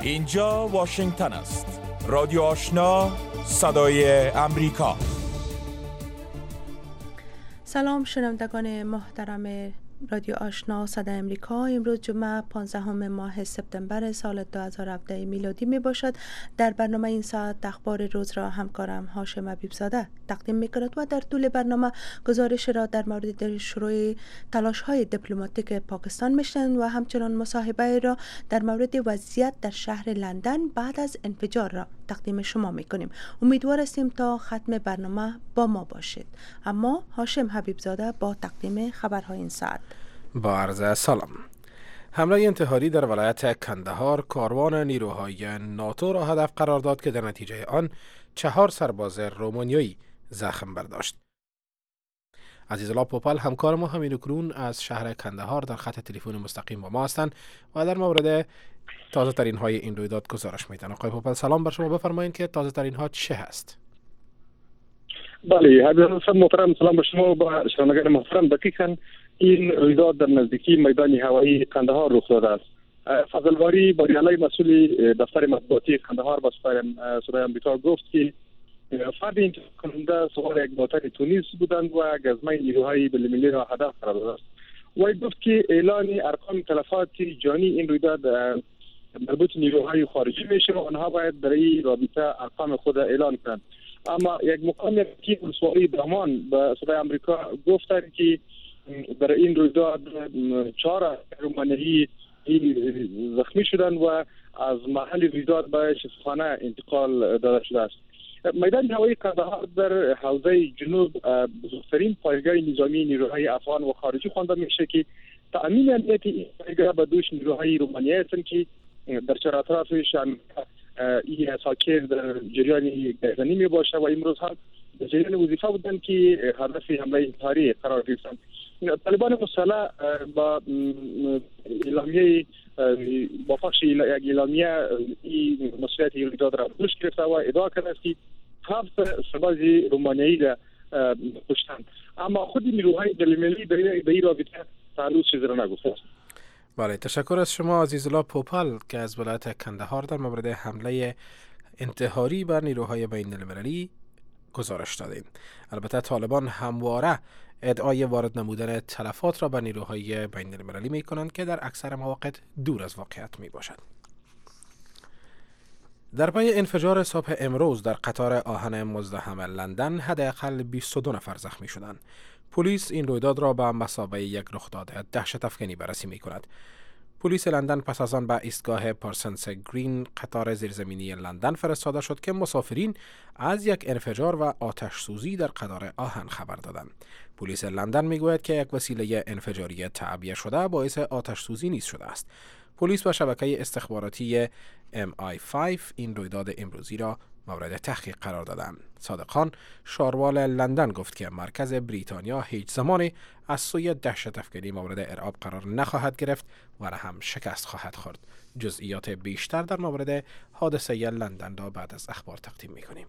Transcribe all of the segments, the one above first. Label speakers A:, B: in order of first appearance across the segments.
A: اینجا واشنگتن است. رادیو آشنا، صدای امریکا.
B: سلام شنوندگان محترم رادیو آشنا صدای امریکا. امروز جمعه 15 ماه سپتامبر سال 2017 میلادی می باشد. در برنامه این ساعت اخبار روز را همکارم هاشم حبیبزاده تقدیم می کند و در طول برنامه گزارش را در مورد شروع تلاش های دیپلماتیک پاکستان میشنوید و همچنان مصاحبه را در مورد وضعیت در شهر لندن بعد از انفجار را تقدیم شما می کنیم. امیدوار هستیم تا ختم برنامه با ما باشید. اما هاشم حبیبزاده با تقدیم خبرهای این ساعت.
C: با عرض سلام. حمله انتحاری در ولایت کندهار کاروان نیروهای ناتو را هدف قرار داد که در نتیجه آن 4 سرباز رومانیایی زخم برداشت. عزیزالله پوپل همکار ما همین اکنون از شهر کندهار در خط تلفن مستقیم با ما هستند و در مورد تازه ترین های این رویداد گزارش میدن. آقای پوپل سلام بر شما، بفرمایید که تازه ترین ها چه هست؟
D: بله حضرت محترم، سلام به شما و به شنوندگان محترم. دقیقاً این رویداد در نزدیکی میدان هوایی کندهار رخ داده است. فضل باری باریالای مسئول دفتر مطبوعاتی کندهار با صدای آمریکا گفت که فرد انتخاب کننده سوار یک موتر تونیس بودند و گزمه نیروهای بین‌المللی را هدف قرار داد. وی گفت که اعلان ارقام تلفات جانی این رویداد مربوط نیروهای خارجی میشه و آنها باید در این رابطه ارقام خود اعلان کنند. اما یک مقام که ولسوالی دامان به صدای آمریکا گفتند که در این رویداد 4 رومانیایی زخمی شدند و از محل رویداد به شفاخانه انتقال داده شده است. میدان هوایی کندهار در حوزه جنوب بزرگترین پایگاه نظامی نیروهای افغان و خارجی خوانده میشه که تأمین امنیت این پایگاه به دوش نیروهای رومانیایی هستند که در چهار اطرافش این اساکر در جریان گردنی می باشه و امروز هم در جریان وظیفه بودند که هدف حمله انتحاری قرار گرفتند. طالبان مسلح با اعلامیه با پخش یک اعلامیه این مسئولیت رویداد را دوش گرفته و ادعا کرده است که 7 سرباز رومانیایی را کشتند، اما خود نیروهای بین‌المللی در این رابطه هنوز چیزی را نگفته است.
C: بله، تشکر از شما عزیزالله پوپل که از ولایت کندهار در مورد حمله انتحاری بر نیروهای بین‌المللی گزارش دادید. البته طالبان همواره ادعای وارد نمودن تلفات را به نیروهای بین‌المللی می کنند که در اکثر مواقع دور از واقعیت می باشد. در پی انفجار صبح امروز در قطار آهن مزدحم لندن حداقل 22 نفر زخمی شدند. پلیس این رویداد را به مثابه یک رخداد دهشت افکنی بررسی می کند. پلیس لندن پس از آن به ایستگاه پارسنس گرین قطار زیرزمینی لندن فرستاده شد که مسافرین از یک انفجار و آتش سوزی در قطار آهن خبر دادند. پلیس لندن می گوید که یک وسیله انفجاری تعبیه شده باعث آتش سوزی نیز شده است. پلیس و شبکه استخباراتی MI5 این رویداد امروزی را مورد تحقیق قرار دادند. صادق خان شاروال لندن گفت که مرکز بریتانیا هیچ زمانی از سوی دهشت افکنی مورد ارعاب قرار نخواهد گرفت و نه هم شکست خواهد خورد. جزئیات بیشتر در مورد حادثه لندن را بعد از اخبار تقدیم می‌کنیم.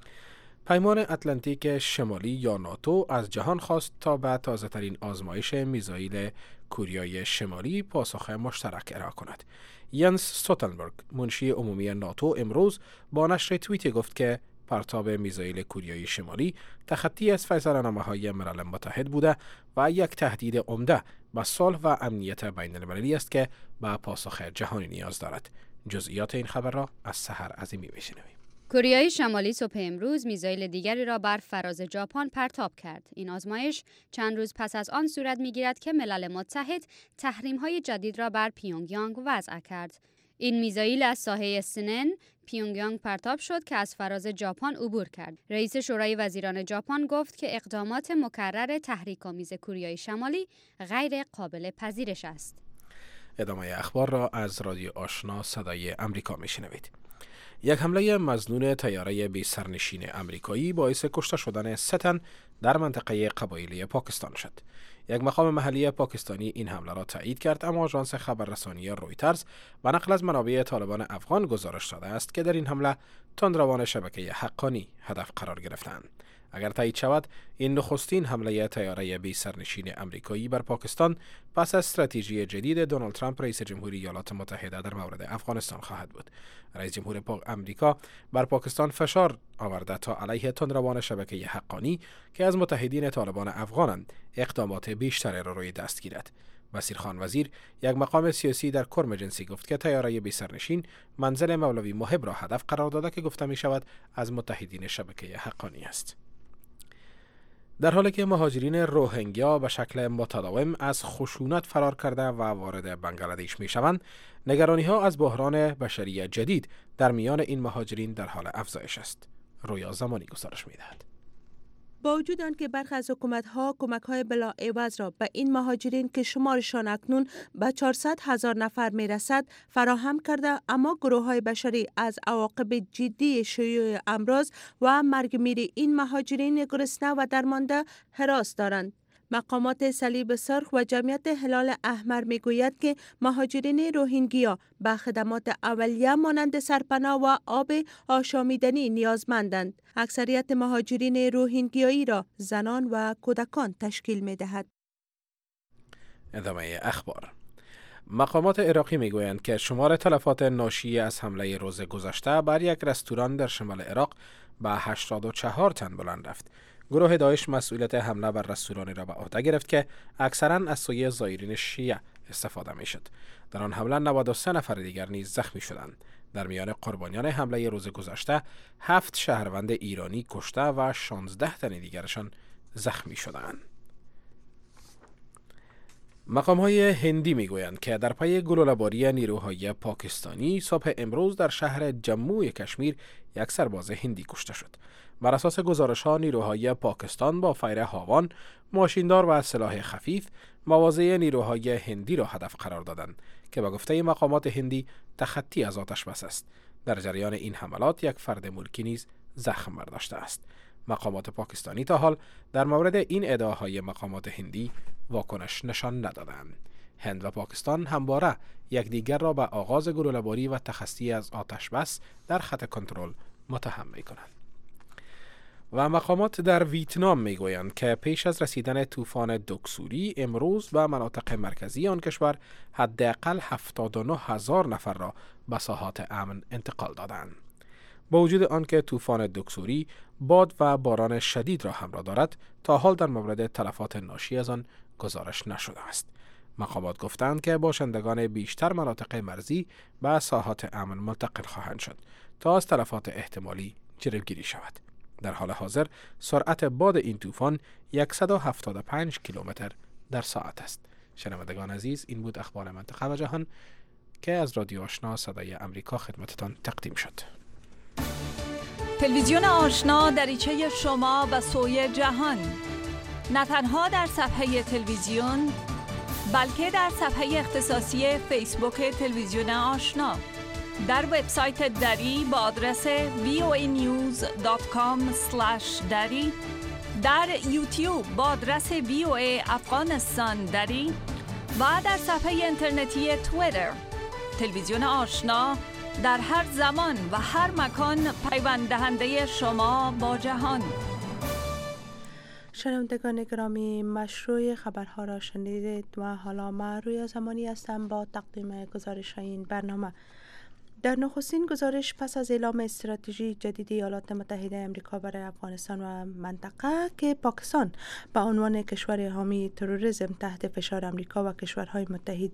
C: پیمان اتلانتیک شمالی یا ناتو از جهان خواست تا به تازه‌ترین آزمایش میزایل کوریای شمالی پاسخ مشترک ارائه کند. ینس ستولتنبرگ منشی عمومی ناتو امروز با نشر توییتی گفت که پرتاب میزایل کوریای شمالی تخطی از فیصله‌نامه‌های ملل متحد بوده و یک تهدید عمده به صلح و امنیت بین‌المللی است که به پاسخ جهانی نیاز دارد. جزئیات این خبر را از سحر عظیمی میشنویم.
E: کره شمالی صبح امروز میزایل دیگری را بر فراز ژاپن پرتاب کرد. این آزمایش چند روز پس از آن صورت می‌گیرد که ملل متحد تحریم‌های جدید را بر پیونگیانگ وضع کرد. این میزایل از ساحه سنن پیونگیانگ پرتاب شد که از فراز ژاپن عبور کرد. رئیس شورای وزیران ژاپن گفت که اقدامات مکرر تحریک‌آمیز کره شمالی غیر قابل پذیرش است.
C: ادامه اخبار را از رادیو آشنا صدای امریکا میشنوید. یک حمله مظنون طیاره بی سرنشین امریکایی باعث کشته شدن 3 تن در منطقه قبایلی پاکستان شد. یک مقام محلی پاکستانی این حمله را تایید کرد، اما آژانس خبررسانی رویترز و نقل از منابع طالبان افغان گزارش داده است که در این حمله تندروان شبکه حقانی هدف قرار گرفتند. اگر تایید شود، این نخستین حمله طیاره بی سرنشین امریکایی بر پاکستان پس از استراتژی جدید دونالد ترامپ رئیس جمهوری ایالات متحده در مورد افغانستان خواهد بود. رئیس جمهور امریکا بر پاکستان فشار آورده تا علیه تندروان شبکه حقانی که از متحدین طالبان افغانند اقدامات بیشتری را روی دست گیرد. بصیرخان وزیر، یک مقام سیاسی در کرم جنسی، گفت که طیاره بی سرنشین منزل مولوی محب را هدف قرار داده که گفته می شود از متحدین شبکه حقانی است. در حالی که مهاجرین روهینگیا به شکل متداوم از خشونت فرار کرده و وارد بنگلادش می شوند، نگرانی ها از بحران بشری جدید در میان این مهاجرین در حال افزایش است. رویا زمانی گزارش می دهد.
B: با وجود آنکه برخی از حکومت‌ها کمک‌های بلاعوض را به این مهاجرین که شمارشان اکنون به 400,000 نفر می‌رسد فراهم کرده، اما گروه‌های بشری از عواقب جدی شیوع امراض و مرگ میر این مهاجرین گرسنه و درمانده هراس دارند. مقامات صلیب سرخ و جمعیت هلال احمر میگوید که مهاجرین روهینگیا به خدمات اولیه مانند سرپناه و آب آشامیدنی نیازمندند. اکثریت مهاجرین روهینگیایی را زنان و کودکان تشکیل می‌دهد.
C: ادامه اخبار. مقامات عراقی میگویند که شمار تلفات ناشی از حمله روز گذشته بر یک رستوران در شمال عراق به 84 تن بلند رفت. گروه داعش مسئولیت حمله بر رستورانی را به عهده گرفت که اکثراً از سوی زائرین شیعه استفاده میشد. در آن حمله 93 نفر دیگر نیز زخمی شدند. در میان قربانیان حمله روز گذشته 7 شهروند ایرانی کشته و 16 تن دیگرشان زخمی شدند. مقام‌های هندی میگویند که در پی گلوله‌باری نیروهای پاکستانی صبح امروز در شهر جموی کشمیر یک سرباز هندی کشته شد. بر اساس گزارش‌ها نیروهای پاکستان با فیر هاوان، ماشیندار و سلاح خفیف مواضع نیروهای هندی را هدف قرار دادند که به گفته مقامات هندی تخطی از آتش بس است. در جریان این حملات یک فرد ملکی نیز زخم برداشته است. مقامات پاکستانی تا حال در مورد این ادعاهای مقامات هندی واکنش نشان ندادند. هند و پاکستان همواره یکدیگر را به آغاز گلوله‌باری و تخطی از آتش بس در خط کنترل متهم می‌کنند. و مقامات در ویتنام میگویند که پیش از رسیدن طوفان دوکسوری امروز به مناطق مرکزی آن کشور حداقل 79,000 نفر را به ساحات امن انتقال دادند. با وجود آنکه طوفان دوکسوری باد و باران شدید را همراه دارد، تا حال در مورد تلفات ناشی از آن گزارش نشده است. مقامات گفتند که باشندگان بیشتر مناطق مرزی به ساحات امن منتقل خواهند شد تا از تلفات احتمالی جلوگیری شود. در حال حاضر سرعت باد این طوفان 175 کیلومتر در ساعت است. شنوندگان عزیز، این بود اخبار منطقه و جهان که از رادیو آشنا صدای امریکا خدمتتان تقدیم شد.
F: تلویزیون آشنا دریچه شما به سوی جهان، نه تنها در صفحه تلویزیون بلکه در صفحه اختصاصی فیسبوک تلویزیون آشنا، در وبسایت دری با آدرس voanews.com/dari، در یوتیوب با آدرس VOA افغانستان دری و در صفحه اینترنتی توییتر. تلویزیون آشنا در هر زمان و هر مکان پیوند دهنده شما با جهان.
B: شنوندگان گرامی، مشروع خبرها را شنیدید و حالا من رویا زمانی هستم با تقدیم گزارش این برنامه. در نخستین گزارش پس از اعلام استراتژی جدید ایالات متحده آمریکا برای افغانستان و منطقه که پاکستان به عنوان کشور حامی تروریسم تحت فشار آمریکا و کشورهای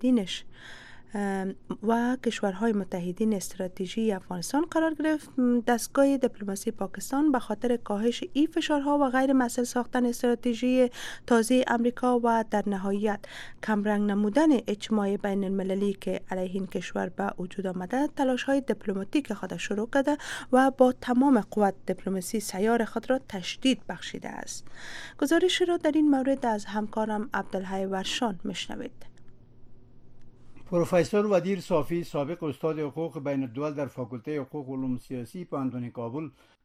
B: متحدین استراتژی افغانستان قرار گرفت، دستگاه دیپلماسی پاکستان به خاطر کاهش این فشارها و غیر مسئول ساختن استراتژی تازه آمریکا و در نهایت کمرنگ نمودن اجماع بین المللی که علیه این کشور به وجود آمده، تلاش‌های دیپلماتیک خود شروع کرده و با تمام قوت دیپلماسی سیار خود را تشدید بخشیده است. گزارش را در این مورد از همکارم عبدالحی ورشان میشنوید.
G: پروفسور ودیر صافی، سابق استاد حقوق بین الدول در فاکولته حقوق و علوم سیاسی پوهنتون کابل،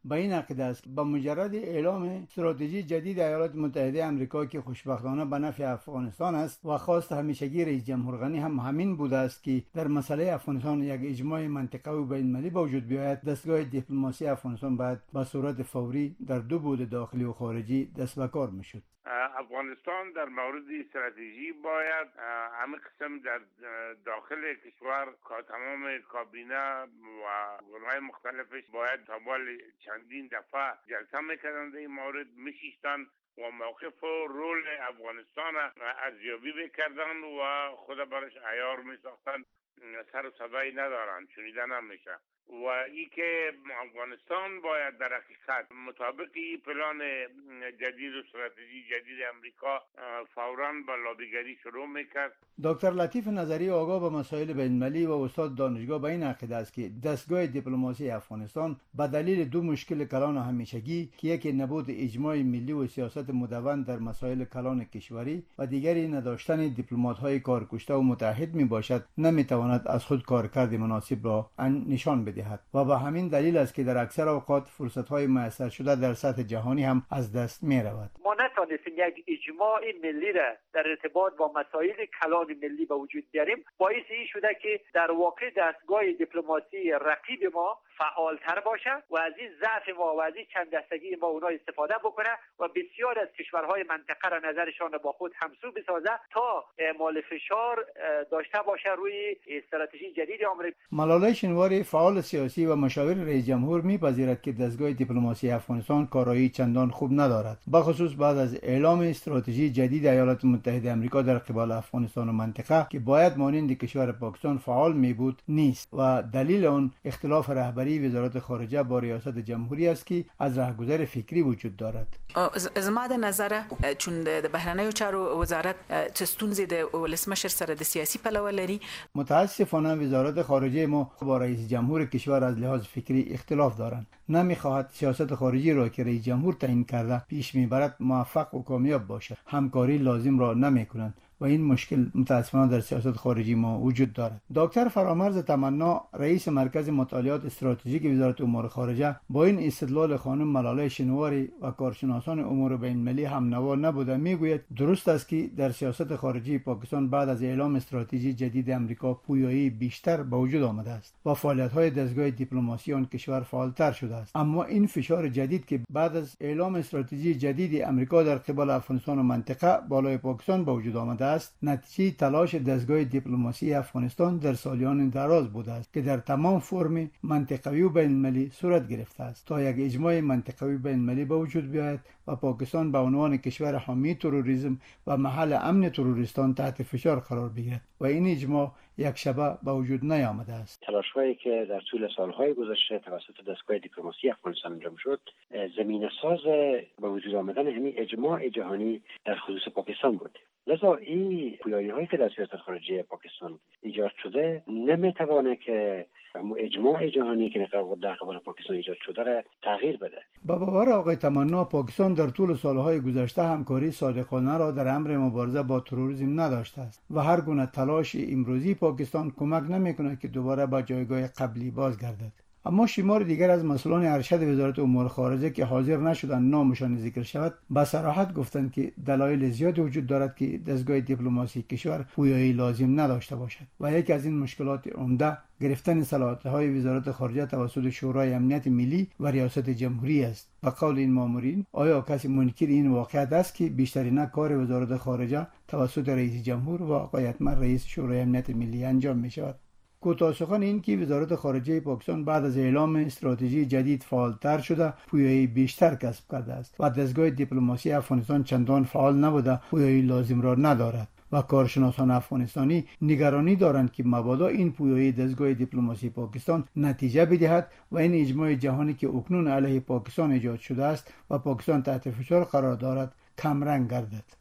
G: به این عقیده است که با مجرد اعلام استراتژی جدید ایالات متحده آمریکا که خوشبختانه به نفع افغانستان است و خواست همیشگی رئیس جمهور غنی هم همین بوده است که در مسئله افغانستان یک اجماع منطقه‌ای و بین‌المللی به وجود بیاید، دستگاه دیپلماسی افغانستان باید به صورت فوری در دو بعد داخلی و خارجی دست به کار میشد.
H: افغانستان در مورد استراتژی باید همه قسم در داخل کشور تمام کابینه و گروه‌های مختلفش باید تا چندین دفعه جلسه میکردند این مورد میشیشتن و موقف و رول افغانستان ارزیابی میکردن و خود برش عیار میساختن. سر و صدایی ندارن، شنیده نمیشه. و ای که افغانستان باید در حقیقت مطابق این پلان جدید و استراتژی جدید امریکا فوراً با لابیگری شروع میکرد.
G: دکتر لطیف نظری آگاه به مسائل بین‌المللی و استاد دانشگاه به این عقیده است که دستگاه دیپلماسی افغانستان به دلیل دو مشکل کلان و همیشگی که یکی نبود اجماع ملی و سیاست مدون در مسائل کلان کشوری و دیگری نداشتن دیپلمات‌های کارکشته و متحد میباشد، نمیتواند از خود کارکرد مناسب را نشان بدهد و به همین دلیل است که در اکثر اوقات فرصت‌های میسر شده در سطح جهانی هم از دست می‌رود.
I: ما نتوانستیم یک اجماع ملی را در ارتباط با مسائل کلان ملی به وجود بیاریم. باعث این شده که در واقع دستگاه دیپلماسی رقیب ما فعالتر باشه و از این ضعف ما و از این چند دستگی ما اونا استفاده بکنه و بسیار از کشورهای منطقه را نظرشان با خود همسو بسازه تا اعمال فشار داشته باشه روی استراتژی جدید آمریکا.
G: ملاله شنواری فعال سیاسی و مشاور رئیس جمهور می‌پذیرد که دستگاه دیپلماسی افغانستان کارایی چندان خوب ندارد، بخصوص بعد از اعلام استراتژی جدید ایالات متحده آمریکا در قبال افغانستان و منطقه که باید مانند کشور پاکستان فعال می‌بود نیست و دلیل آن اختلاف رهبری وزارت خارجه با ریاست جمهوری است که از رهگذر فکری وجود دارد.
J: از ما د نظر چون د بهرنیو چارو وزارت تستونزې د ولسمشر سره د سیاسي پلوه لري.
G: متاسفانه وزارت خارجه ما با رئیس جمهور کشور از لحاظ فکری اختلاف دارند. نمیخواهد سیاست خارجی را که رئیس جمهور تعیین کرده پیش میبرد موفق و کامیاب باشد. همکاری لازم را نمیکنند و این مشکل متاسفانه در سیاست خارجی ما وجود دارد. دکتر فرامرز تمنا رئیس مرکز مطالعات استراتژیک وزارت امور خارجه با این استدلال خانم ملاله شنواری و کارشناسان امور بین‌المللی هم نوا نبوده میگوید درست است که در سیاست خارجی پاکستان بعد از اعلام استراتژی جدید امریکا پویایی بیشتر به وجود آمده است و فعالیت‌های دستگاه دیپلماسی آن کشور فعالتر شده است. اما این فشار جدید که بعد از اعلام استراتژی جدید امریکا در قبال افغانستان و منطقه بالای پاکستان به وجود آمده است، نتیجه تلاش دستگاه دیپلماسی افغانستان در سالیان دراز بوده است که در تمام فرم منطقوی و بین‌المللی صورت گرفته است تا یک اجماع منطقوی بین‌المللی به وجود بیاید و پاکستان به عنوان کشور حامی تروریسم و محل امن تروریستان تحت فشار قرار بگیرد و این اجماع یک شبه به وجود نیامده است.
K: تلاش‌هایی که در طول سالهای گذشته توسط دستگاه دیپلماسی افغانستان انجام شد، زمینه‌ساز به وجود آمدن همین اجماع جهانی در خصوص پاکستان بود. لذا این پویایی‌هایی که در سیاست خارجی پاکستان ایجاد شده نمیتوانه که اجماع جهانی که در قبال پاکستان ایجاد شده را تغییر بده.
G: با باور آقای تمنا پاکستان در طول سالهای گذشته همکاری صادقانه را در امر مبارزه با تروریسم نداشته است و هر گونه تلاش امروزی پاکستان کمک نمی‌کند که دوباره به جایگاه قبلی بازگردد. اما شمار دیگر از مسئولان ارشد وزارت امور خارجه که حاضر نشدند نامشان ذکر شود به صراحت گفتند که دلایل زیادی وجود دارد که دستگاه دیپلماسی کشور پویایی لازم نداشته باشد و یکی از این مشکلات عمده گرفتن صلاحیت‌های وزارت خارجه توسط شورای امنیت ملی و ریاست جمهوری است. به قول این مامورین، آیا کسی منکر این واقعیت است که بیشترین کار وزارت خارجه توسط رئیس جمهور و آقای اتمر رئیس شورای امنیت ملی انجام می شود؟ کوتاه سخن این که وزارت خارجه پاکستان بعد از اعلام استراتژی جدید فعالتر شده، پویایی بیشتر کسب کرده است و دستگاه دیپلماسی افغانستان چندان فعال نبوده، پویایی لازم را ندارد و کارشناسان افغانستانی نگرانی دارند که مبادا این پویایی دستگاه دیپلماسی پاکستان نتیجه بدهد و این اجماع جهانی که اکنون علیه پاکستان ایجاد شده است و پاکستان تحت فشار قرار دارد کمرنگ گردد.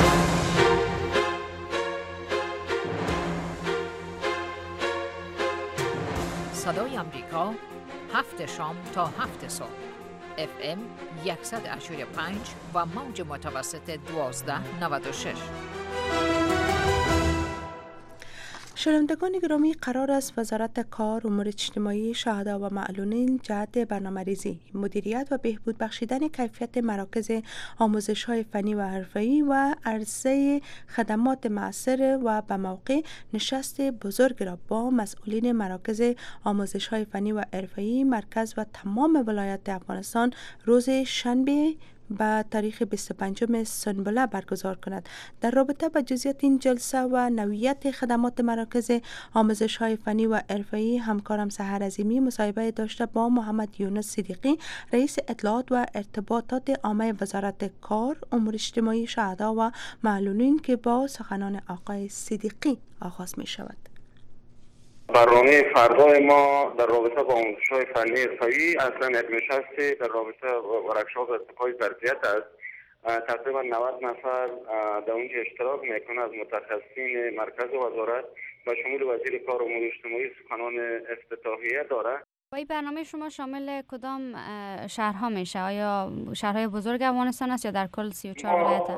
L: صدای آمریکا 7 شام تا 7 صبح FM 100.5 و موج متوسط 1296.
B: شنوندگان گرامی، قرار است وزارت کار، امور اجتماعی، شهدا و معلولین جهت برنامه‌ریزی، مدیریت و بهبود بخشیدن کیفیت مراکز آموزش‌های فنی و حرفه‌ای و عرضه خدمات مؤثر و به موقع نشست بزرگ را با مسئولین مراکز آموزش‌های فنی و حرفه‌ای مرکز و تمام ولایات افغانستان روز شنبه به تاریخ 25 سنبله برگزار کند. در رابطه با جزئیات این جلسه و نوعیت خدمات مراکز آموزش‌های فنی و حرفه‌ای، همکارم سحر عظیمی مصاحبه داشته با محمد یونس صدیقی، رئیس اطلاعات و ارتباطات عامه وزارت کار، امور اجتماعی، شهدا و معلولین که با سخنان آقای صدیقی آغاز می شود.
M: برنامه فردای ما در رابطه با آموزش‌های فنی حرفه‌ای اصلا یک نشستی در رابطه با ورکشاپ ارتقای ظرفیت است. تقریبا 90 نفر در اونجا اشتراک میکنه از متخصصین مرکز وزارت و شمول وزیر کار و امور اجتماعی سخنان افتتاحیه داره.
E: این برنامه شما شامل کدام شهرها میشه؟ آیا شهرهای بزرگ افغانستان است یا در کل 34 ولایت؟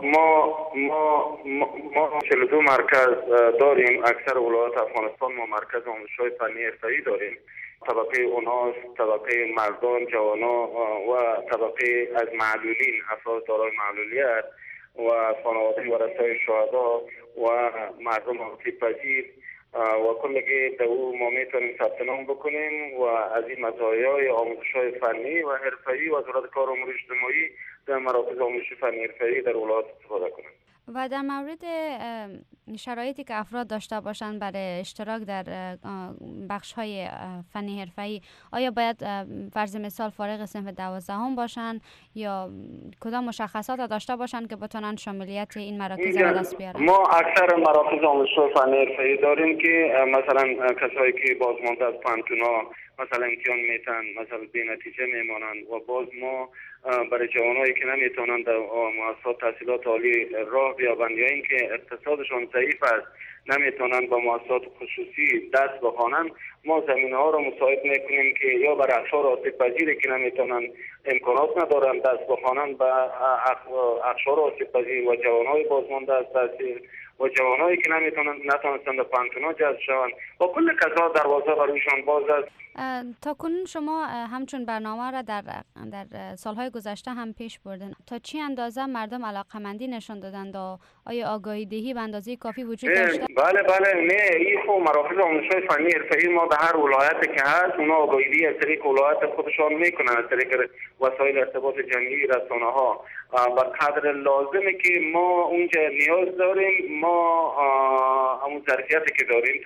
M: ما 42 مرکز داریم. اکثر ولایات افغانستان ما مرکز آموزش‌های فنی حرفه‌ای داریم. طبقه اوناس، طبقه مردان، جوانا و طبقه از معلولین، افراد دارای معلولیت و خانواده ورثه شهدا و مردم آسیب پذیر و کلگی در او ما میتونیم ثبت نام بکنیم و از این مزایای آموزش‌های فنی و حرفه‌ای وزارت کار و امور اجتماعی در مراکز آموزش فنی حرفه‌ای در ولایت استفاده کنیم.
E: و در مورد شرایطی که افراد داشته باشند برای اشتراک در بخش‌های فنی حرفه‌ای، آیا باید فرض مثال فارغ صنف 12 باشند یا کدام مشخصات داشته باشند که بتونن شاملیت این مراکز را دست بیارن؟
M: ما اکثر مراکز آموزش‌های فنی حرفه‌ای داریم که مثلا کسایی که بازمانده از پانتونا مثلا امتحان میتن، مثلا بی نتیجه میمانند و باز ما برای جوانایی که نمیتونن در مؤسسات تحصیلات عالی راه بیابند یا اینکه اقتصادشون ضعیف است نمیتونن با مؤسسات خصوصی دست بخوانند، ما زمینه ها رو مساعد میکنیم که یا برای افراد آسیب پذیری که نمیتونن امکانات ندارن دست بخوانند به افراد آسیب پذیر و جوانای بازمانده از تحصیل و جوانایی که نتونستند به پانتونا جذب شوند و کل کسا دروازه برایشان باز است.
E: تا کنون شما همچون برنامه را در سالهای گذشته هم پیش بردن. تا چی اندازه مردم علاقمندی نشان دادند و آیا آگاهی دهی به اندازه کافی وجود داشته؟
M: بله نه، این خب مراکز آموزش‌های فنی حرفه‌ای ما در هر ولایتی که هست اونا آگاهی دهی از طریق ولایت خودشان میکنن، از طریق وسایل ارتباط جمعی، رسانه‌ها بر قدر لازمی که ما اونجا نیاز داریم. ما همون ظرفیتی که داریم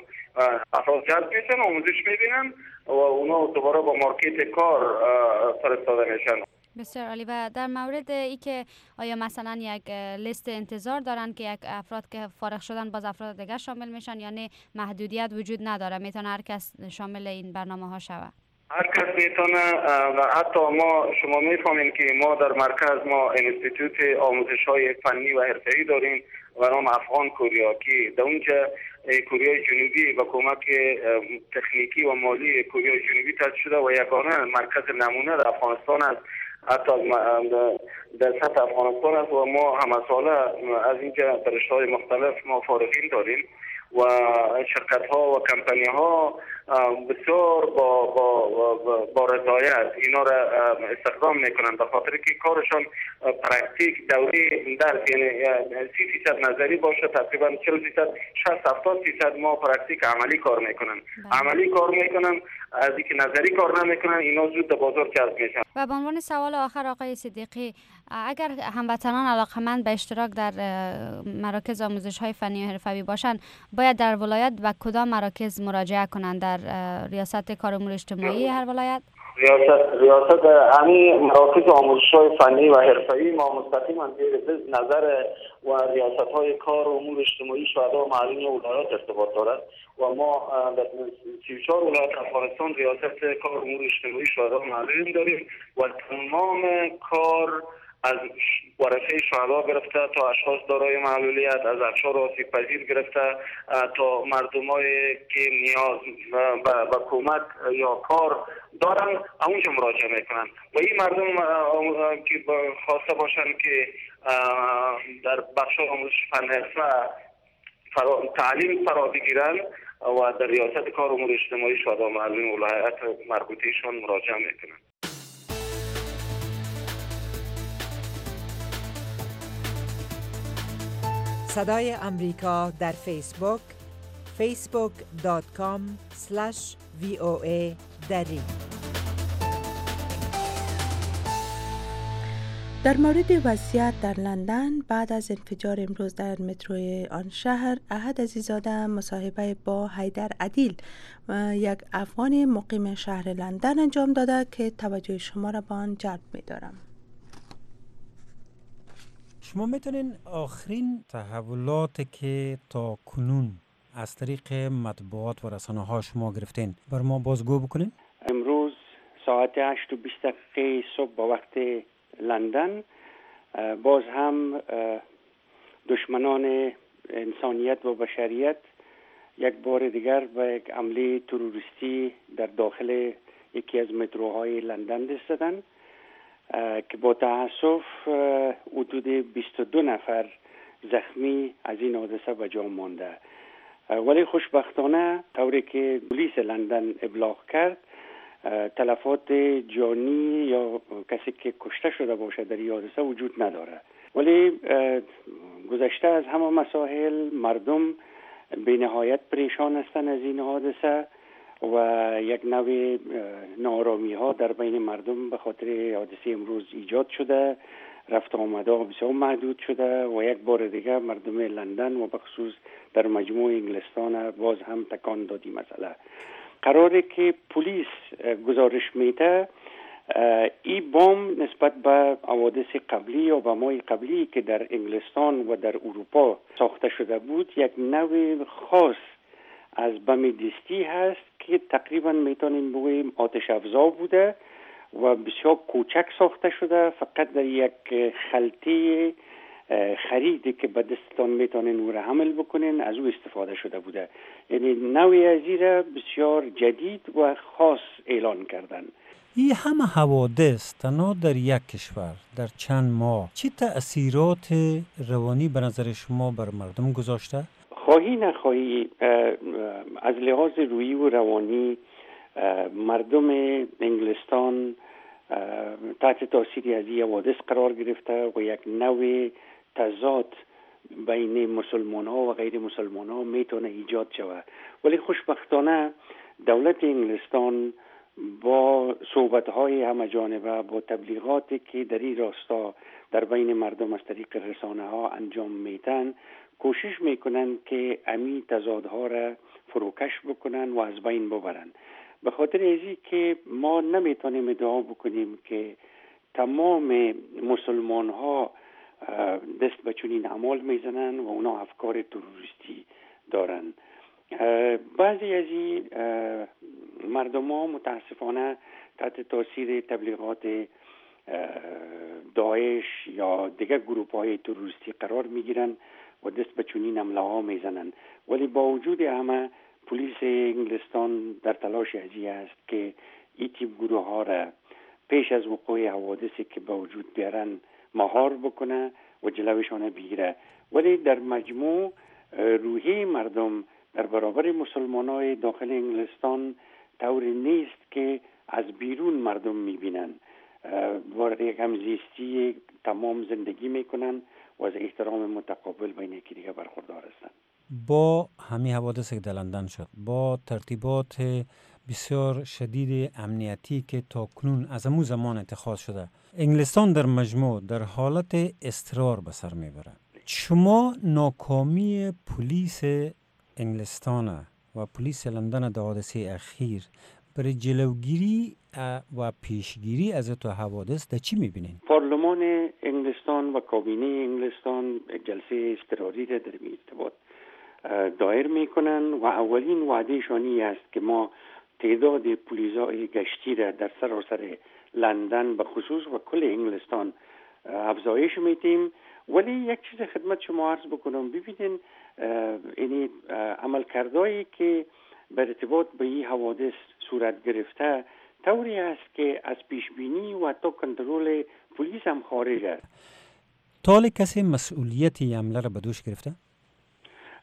M: افراد جذب میشن، آموزش میبینن و اونا دوباره با مارکت کار فرستاده میشن.
E: بسیار عالی. و در مورد ای که آیا مثلا یک لیست انتظار دارن که یک افراد که فارغ شدن باز افراد دیگر شامل میشن یا نه محدودیت وجود نداره، میتونه هر کس شامل این برنامه ها شود؟
M: هر کس میتونه و حتی شما میفهمین که ما در مرکز ما انستیتوت آموزش‌های فنی و حرفه‌ای داریم و نام افغان کوریا که در اونجا کره جنوبی با کمک تکنیکی و مالی کره جنوبی تأسیس شده و یگانه مرکز نمونه در افغانستان است، حتی در سطح افغانستان است و ما همه ساله از اینجا در رشته‌های مختلف ما فارغین داریم و شرکت ها و کمپانی ها بسیار با رضایت اینا را استخدام میکنن به خاطر که کارشان پرکتیک دوره درس، یعنی 30% نظری باشه، تقریبا 40% 60-70% ما پرکتیک عملی کار میکنن. عملی کار میکنن، از اینکه نظری کار نمیکنن اینا زود به بازار جذب میشن.
E: و به عنوان سوال آخر آقای صدیقی، اگر هموطنان علاقمند به اشتراک در مراکز آموزش‌های فنی و حرفه‌ای باشند، باید در ولایت و کدام مراکز مراجعه کنند؟ در ریاست کار امور اجتماعی هر ولایت؟
M: ریاست همین مراکز آموزش‌های فنی و حرفه‌ای ما مستقیما زیر نظر و ریاست‌های کار و امور اجتماعی شهدا و معلولین ولایات ارتباط دارد و ما در 34 ولایت افغانستان ریاست کار و امور اجتماعی شهدا و معلولین داریم و تمام کار از ورثه شهدا گرفته تا اشخاص دارای معلولیت، از افراد آسیب پذیر گرفته تا مردمایی که نیاز به کمک یا کار دارن اونجا مراجعه میکنن و این مردم که خواسته باشن که در بخش آموزش فنی حرفه تعلیم فرا بگیرن و در ریاست کار امور اجتماعی شادام معلم ولایت مربوطهشان مراجعه میکنن.
N: صدای امریکا در فیسبوک facebook.com/VOA دری.
B: در مورد وضعیت در لندن بعد از انفجار امروز در متروی آن شهر، احد عزیزاده مصاحبه با حیدر عدیل، یک افغان مقیم شهر لندن انجام داده که توجه شما را به آن جلب می‌دارم.
O: شما میتونین آخرین تحولاتی که تا کنون از طریق مطبوعات و رسانه ها شما گرفتین بر ما بازگو بکنین؟
K: امروز ساعت 8:20 صبح با وقت لندن باز هم دشمنان انسانیت و بشریت یک بار دیگر به یک حمله تروریستی در داخل یکی از متروهای لندن دست زدند که با تأسف حدود 22 نفر زخمی از این حادثه به جا مانده. ولی خوشبختانه طوری که پلیس لندن ابلاغ کرد تلفات جانی یا کسی که کشته شده باشه در این حادثه وجود نداره. ولی گذشته از همه مسائل مردم به نهایت پریشان هستند از این حادثه و یک نوع نارامی ها در بین مردم به خاطر حادثه امروز ایجاد شده. رفت آمده بسیار محدود شده و یک بار دیگه مردم لندن و بخصوص در مجموع انگلستان باز هم تکان دادی مسئله. قراره که پلیس گزارش میده این بام نسبت به حوادث قبلی یا بم‌های قبلی که در انگلستان و در اروپا ساخته شده بود یک نوع خاص از بم دستی هست که تقریبا میتونیم بگوییم آتش افزا بوده و بسیار کوچک ساخته شده، فقط در یک خلطه خریدی که به دستتان میتونین او را حمل بکنین از او استفاده شده بوده. یعنی نوعی از این را بسیار جدید و خاص اعلان کردن.
O: این همه حوادث تنها در یک کشور در چند ماه چه تأثیرات روانی به نظر شما بر مردم گذاشته؟
K: خواهی نخواهی از لحاظ روحی و روانی مردم انگلستان تحت تاثیر از این حوادث قرار گرفته و یک نوع تضاد بین مسلمان ها و غیر مسلمان ها میتونه ایجاد شود. ولی خوشبختانه دولت انگلستان با صحبت های همه جانبه با تبلیغاتی که در این راستا در بین مردم از طریق رسانه ها انجام میتن کوشش میکنن که امی تضادها را فروکش بکنن و از بین ببرن. به خاطر ازی که ما نمیتونیم ادعا بکنیم که تمام مسلمان ها دست به چنین اعمال میزنن و اونا افکار تروریستی دارن. بعضی از این مردم ها متاسفانه تحت تاثیر تبلیغات داعش یا دیگر گروپ های تروریستی قرار میگیرن و دست به چنین حمله ها میزنن. ولی با وجود همه پلیس انگلستان در تلاش ازی است که این تیپ گروه ها را پیش از وقوع حوادثی که به وجود بیارن مهار بکنه و جلوشان بگیره. ولی در مجموع روحی مردم در برابر مسلمانای داخل انگلستان طوری نیست که از بیرون مردم میبینن. وارد یک همزیستی تمام زندگی میکنن و از احترام متقابل بین یکی دیگه برخوردار هستن.
O: با همین حوادثی که در لندن شد، با ترتیبات بسیار شدید امنیتی که تا کنون از امو زمان اتخاذ شده، انگلستان در مجموع در حالت اضطرار به سر میبره. شما ناکامی پلیس انگلستان و پلیس لندن در حادثه اخیر برای جلوگیری و پیشگیری از تو حوادث در چی میبینین؟
K: پارلمان انگلستان و کابینه انگلستان جلسه اضطراری را در این ارتباط دایر میکنن و اولین وعده شانی است که ما تعداد پلیسای گشتی را در سراسر لندن به خصوص و کل انگلستان افزایش میدیم. ولی یک چیز خدمت شما عرض بکنم، ببینین این عملکردهایی که به ارتباط به این حوادث صورت گرفته طوری است که از پیشبینی و حتی کنترل پلیس هم خارج است.
O: تا حالا کسی مسئولیت این حمله را به دوش گرفته؟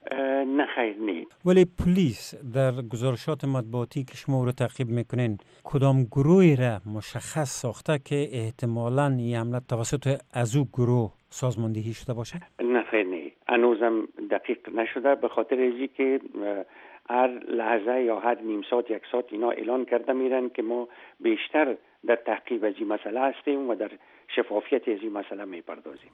K: نه خیر نه.
O: ولی پلیس در گزارشات مطبوعاتی که شما رو تعقیب میکنین کدام گروهی را مشخص ساخته که احتمالاً این حمله توسط از او گروه سازماندهی شده باشه؟
K: نه خیر نه. هنوزم دقیق نشده به خاطر اینکه که هر لحظه یا هر نیم ساعت یک ساعت اینا اعلان کرده میرن که ما بیشتر در تحقیق از این مسئله هستیم و در شفافیت از این مسئله میپردازیم.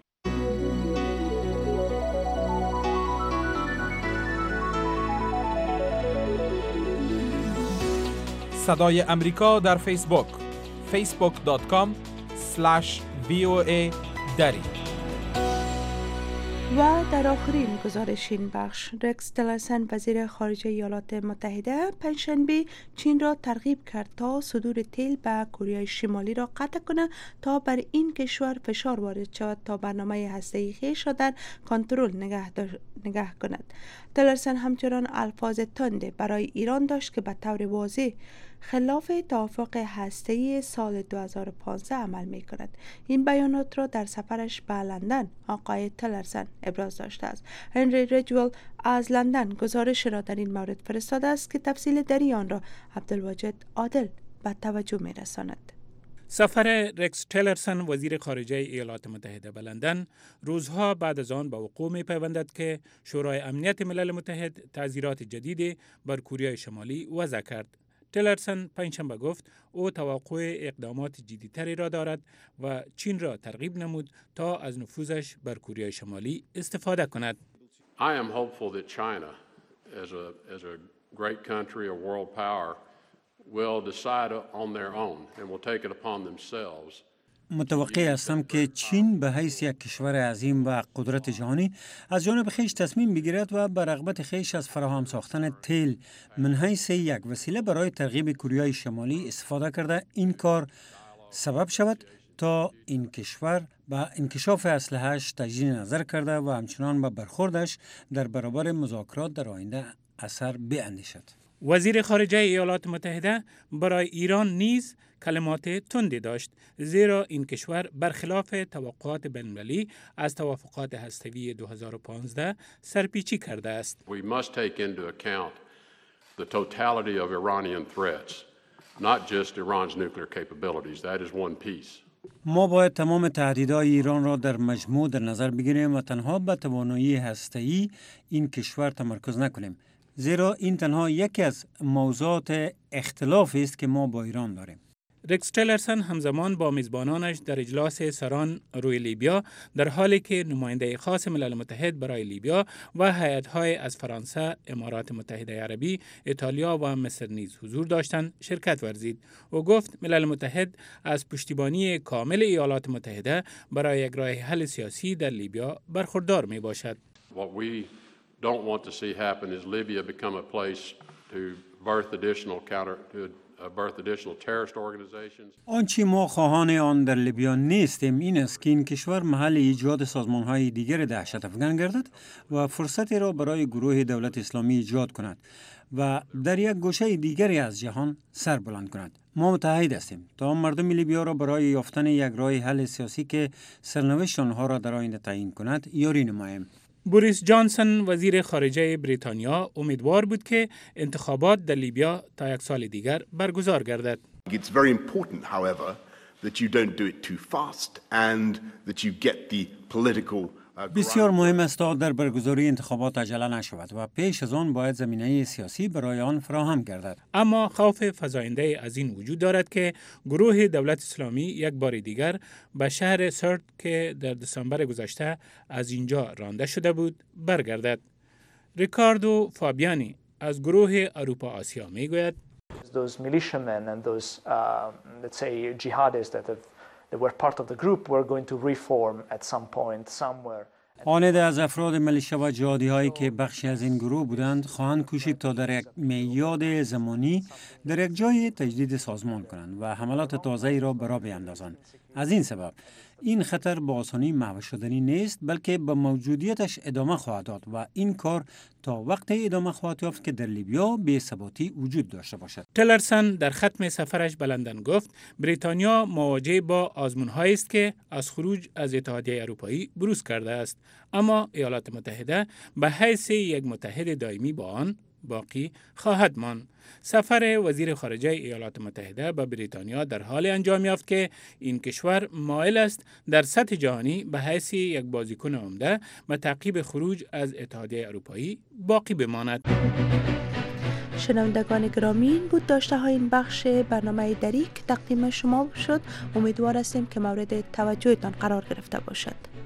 A: صدای امریکا در فیسبوک facebook.com/VOA دری.
B: و در آخرین گزارش این بخش، رکس تیلرسن وزیر خارجه ایالات متحده پنجشنبه چین را ترغیب کرد تا صدور تیل به کره شمالی را قطع کند تا بر این کشور فشار وارد شود تا برنامه هسته‌ای خویش را در کنترل نگه کند. تیلرسن همچنان الفاظ تند برای ایران داشت که به طور واضح خلاف توافق هسته‌ای سال 2015 عمل می کند. این بیانات را در سفرش به لندن آقای تیلرسن ابراز داشته است. هنری ریجول از لندن گزارش را در این مورد فرستاده است که تفصیل در آن را عبدالواجد عادل به توجه می رساند.
C: سفر رکس تیلرسن وزیر خارجه ایالات متحده به لندن روزها بعد از آن به وقوع می پیوندد که شورای امنیت ملل متحد تعزیرات جدیدی بر کره شمالی وضع کرد. تیلرسن پنجشنبه گفت او توقع اقدامات جدی‌تری را دارد و چین را ترغیب نمود تا از نفوذش بر کره شمالی استفاده کند.
P: I am hopeful that China as a great country, a world power will decide on their own and will take it upon themselves.
O: متوقع هستم که چین به حیث یک کشور عظیم و قدرت جهانی از جانب خیش تصمیم بگیرد و به رغبت خیش از فراهم ساختن تیل من حیث یک وسیله برای ترغیب کره شمالی استفاده کرده این کار سبب شود تا این کشور با انکشاف اسلحه‌اش تجدید نظر کرده و همچنان به برخوردش در برابر مذاکرات در آینده اثر بیندیشد.
C: وزیر خارجه ایالات متحده برای ایران نیز کلمات تندی داشت، زیرا این کشور برخلاف توقعات بین‌المللی از توافقات هسته‌ای 2015 سرپیچی کرده است.
P: We must take into account the totality of Iranian threats, not just Iran's nuclear capabilities. That is one piece.
O: ما باید تمام تهدیدهای ایران را در مجموع در نظر بگیریم و تنها به توانایی هسته‌ای این کشور تمرکز نکنیم، زیرا این تنها یکی از موضوعات اختلافی است که ما با ایران داریم.
C: رکس تیلرسن همزمان با میزبانانش در اجلاس سران روی لیبیا در حالی که نماینده خاص ملل متحد برای لیبیا و هیئت‌های از فرانسه، امارات متحده عربی، ایتالیا و مصر نیز حضور داشتند شرکت ورزید و گفت ملل متحد از پشتیبانی کامل ایالات متحده برای یک راه حل سیاسی در لیبیا برخوردار می باشد.
P: What we don't want to see happen is Libya become a place to birth additional terrorist organizations.
O: آنچه ما خواهان آن در لیبیا نیستیم این است که این کشور محل ایجاد سازمان‌های دیگر دهشت افکن گردد و فرصتی را برای گروه دولت اسلامی ایجاد کند و در یک گوشه دیگری از جهان سر بلند کند. ما متحد هستیم تا مردم لیبیا را برای یافتن یک راه حل سیاسی که سرنوشت آنها را در آینده تعیین کند یاری نماییم.
C: بوریس جانسون وزیر خارجه بریتانیا امیدوار بود که انتخابات در لیبیا تا یک سال دیگر برگزار گردد.
Q: It's very important, however, that you don't do it too fast and that you get the political
O: بسیار مهم است تا در برگزاری انتخابات عجله نشود و پیش از آن باید زمینه سیاسی برای آن فراهم گردد.
C: اما خوف فزاینده از این وجود دارد که گروه دولت اسلامی یک بار دیگر به شهر سرت که در دسامبر گذشته از اینجا رانده شده بود برگردد. ریکاردو فابیانی از گروه اروپا آسیا میگوید
R: those militiamen and those let's say jihadists that were part of the group were going to reform at some point somewhere.
O: آن از افراد ملیشه و جهادی هایی که بخشی از این گروه بودند خواهند کوشید تا در یک میعاد زمانی در یک جای تجدید سازمان کنند و حملات تازه‌ای را برا بیندازند. از این سبب این خطر با آسانی محو شدنی نیست، بلکه به موجودیتش ادامه خواهد داد و این کار تا وقت ادامه خواهد یافت که در لیبیا بی‌ثباتی وجود داشته باشد.
S: تلرسن در ختم سفرش به لندن گفت بریتانیا مواجه با آزمون‌هایی است که از خروج از اتحادیه اروپایی بروز کرده است، اما ایالات متحده به حیث یک متحد دائمی با آن باقی خواهد ماند. سفر وزیر خارجه ایالات متحده به بریتانیا در حال انجام یافت که این کشور مایل است در سطح جهانی به حیث یک بازیکن عمده به تعقیب خروج از اتحادیه اروپایی باقی بماند.
B: شنوندگان گرامی، این بود داشته های این بخش برنامه دری که تقدیم شما شد. امیدوار هستیم که مورد توجهتان قرار گرفته باشد.